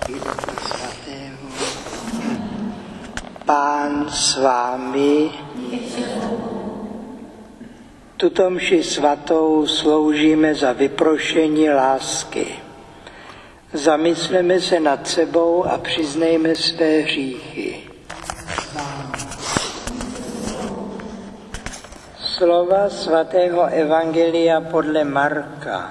Ducha Svatého. Pán s vámi. Tuto mši svatou sloužíme za vyprošení lásky. Zamysleme se nad sebou a přiznejme své hříchy. Slova svatého evangelia podle Marka.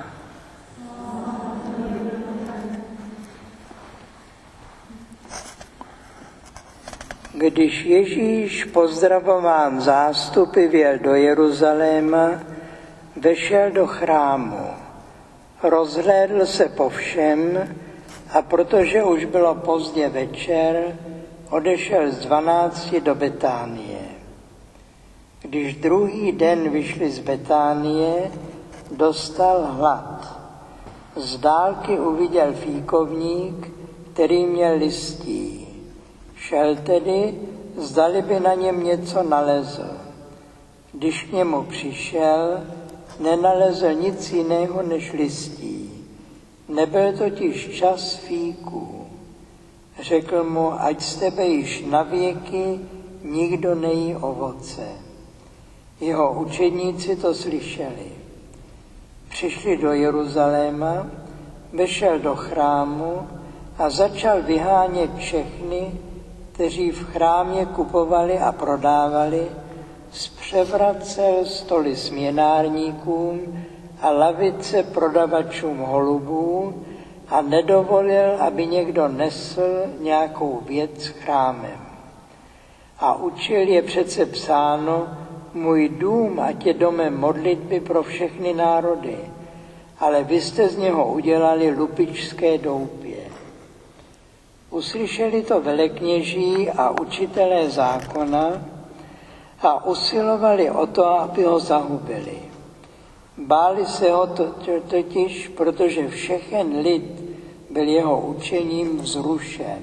Když Ježíš pozdravován zástupy vjel do Jeruzaléma, vešel do chrámu. Rozhlédl se po všem a protože už bylo pozdě večer, odešel z 12 do Betánie. Když druhý den vyšli z Betánie, dostal hlad. Z dálky uviděl fíkovník, který měl listí. Šel tedy, zdali by na něm něco nalezl. Když k němu přišel, nenalezl nic jiného než listí. Nebyl totiž čas fíků. Řekl mu, ať z tebe již navěky nikdo nejí ovoce. Jeho učedníci to slyšeli. Přišli do Jeruzaléma, vešel do chrámu a začal vyhánět všechny, kteří v chrámě kupovali a prodávali, zpřevracel stoly směnárníkům a lavice prodavačům holubů a nedovolil, aby někdo nesl nějakou věc chrámem. A učil je přece psáno, můj dům ať je domem modlitby pro všechny národy, ale vy jste z něho udělali lupičské doupě. Uslyšeli to velekněží a učitelé zákona a usilovali o to, aby ho zahubili. Báli se ho totiž, protože všechen lid byl jeho učením vzrušen.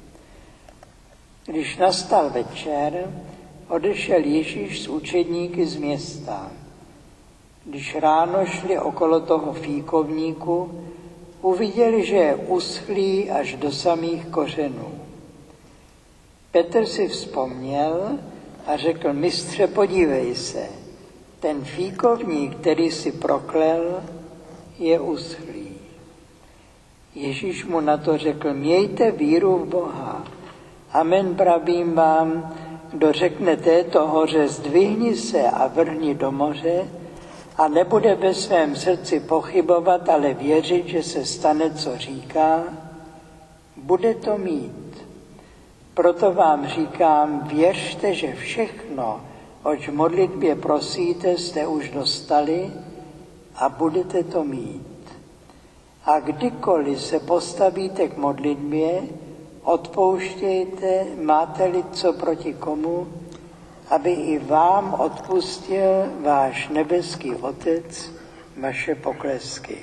Když nastal večer, odešel Ježíš s učedníky z města. Když ráno šli okolo toho fíkovníku, uviděli, že je uschlý až do samých kořenů. Petr si vzpomněl a řekl, mistře, podívej se, ten fíkovník, který si proklel, je uschlý. Ježíš mu na to řekl, mějte víru v Boha. Amen, pravím vám, kdo řekne této hoře, zdvihni se a vrhni do moře, a nebude ve svém srdci pochybovat, ale věřit, že se stane, co říká, bude to mít. Proto vám říkám, věřte, že všechno, oč v modlitbě prosíte, jste už dostali a budete to mít. A kdykoliv se postavíte k modlitbě, odpouštějte, máte-li co proti komu, aby i vám odpustil váš nebeský Otec vaše poklesky.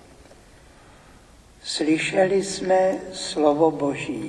Slyšeli jsme slovo Boží.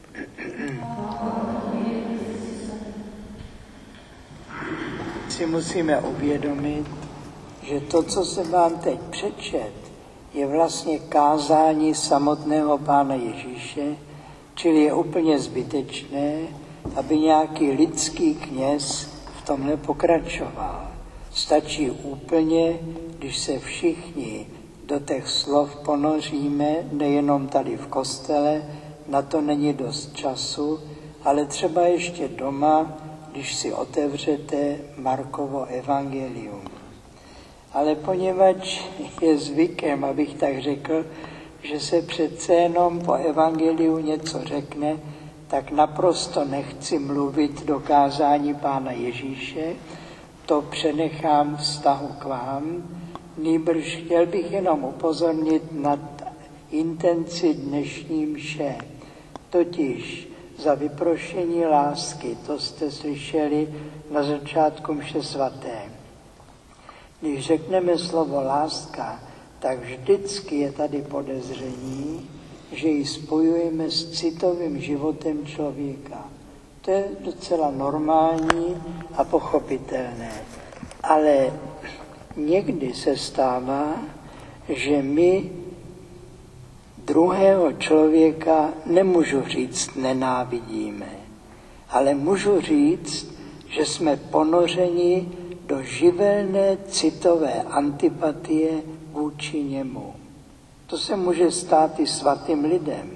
Si musíme uvědomit, že to, co jsem vám teď přečet, je vlastně kázání samotného Pána Ježíše, čili je úplně zbytečné, aby nějaký lidský kněz v tom nepokračoval. Stačí úplně, když se všichni do těch slov ponoříme, nejenom tady v kostele, na to není dost času, ale třeba ještě doma, když si otevřete Markovo evangelium. Ale poněvadž je zvykem, abych tak řekl, že se přece jenom po evangeliu něco řekne, tak naprosto nechci mluvit do kázání Pána Ježíše, to přenechám vztahu k vám, nýbrž chtěl bych jenom upozornit na intenci dnešní mše, totiž za vyprošení lásky, to jste slyšeli na začátku mše svaté. Když řekneme slovo láska, tak vždycky je tady podezření, že ji spojujeme s citovým životem člověka. To je docela normální a pochopitelné. Ale někdy se stává, že my druhého člověka nemůžu říct nenávidíme, ale můžu říct, že jsme ponořeni do živelné citové antipatie vůči němu. To se může stát i svatým lidem.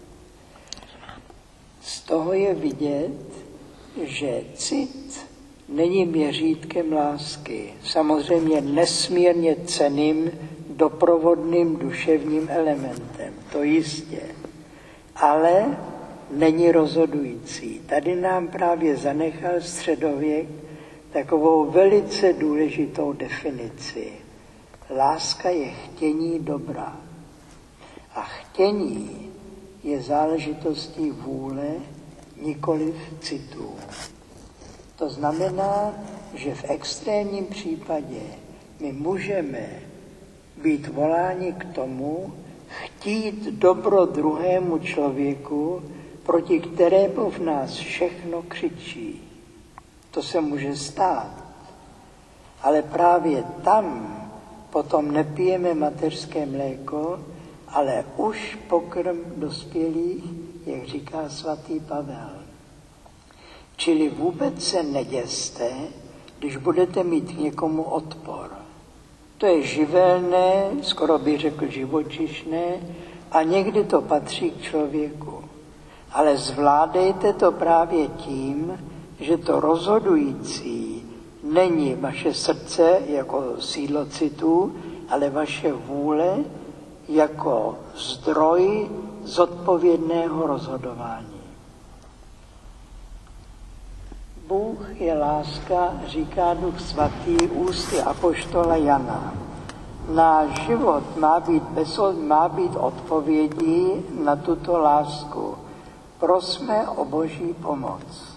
Z toho je vidět, že cit není měřítkem lásky. Samozřejmě nesmírně cenným doprovodným duševním elementem, to jistě. Ale není rozhodující. Tady nám právě zanechal středověk takovou velice důležitou definici. Láska je chtění dobra. A chtění je záležitostí vůle, nikoliv citu. To znamená, že v extrémním případě my můžeme být voláni k tomu, chtít dobro druhému člověku, proti kterému v nás všechno křičí. To se může stát. Ale právě tam potom nepijeme mateřské mléko, ale už pokrm dospělých, jak říká svatý Pavel. Čili vůbec se neděste, když budete mít k někomu odpor. To je živelné, skoro bych řekl živočišné, a někdy to patří k člověku. Ale zvládejte to právě tím, že to rozhodující není vaše srdce jako sídlo citů, ale vaše vůle jako zdroj zodpovědného rozhodování. Bůh je láska, říká Duch Svatý ústy apoštola Jana. Náš život má být odpovědí na tuto lásku. Prosme o Boží pomoc.